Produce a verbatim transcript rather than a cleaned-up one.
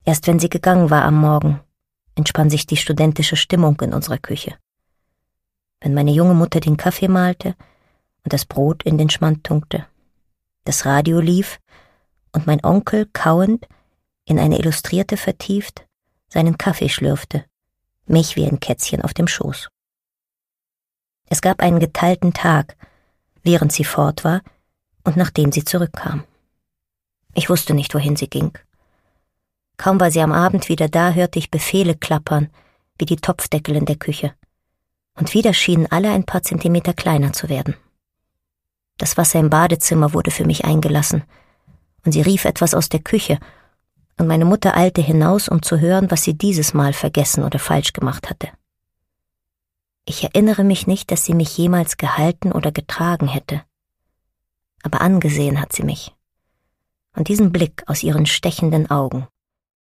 Erst wenn sie gegangen war am Morgen, entspann sich die studentische Stimmung in unserer Küche. Wenn meine junge Mutter den Kaffee malte und das Brot in den Schmand tunkte, das Radio lief und mein Onkel kauend, in eine Illustrierte vertieft, seinen Kaffee schlürfte, mich wie ein Kätzchen auf dem Schoß. Es gab einen geteilten Tag, während sie fort war und nachdem sie zurückkam. Ich wusste nicht, wohin sie ging. Kaum war sie am Abend wieder da, hörte ich Befehle klappern, wie die Topfdeckel in der Küche. Und wieder schienen alle ein paar Zentimeter kleiner zu werden. Das Wasser im Badezimmer wurde für mich eingelassen, und sie rief etwas aus der Küche, und meine Mutter eilte hinaus, um zu hören, was sie dieses Mal vergessen oder falsch gemacht hatte. Ich erinnere mich nicht, dass sie mich jemals gehalten oder getragen hätte. Aber angesehen hat sie mich. Und diesen Blick aus ihren stechenden Augen,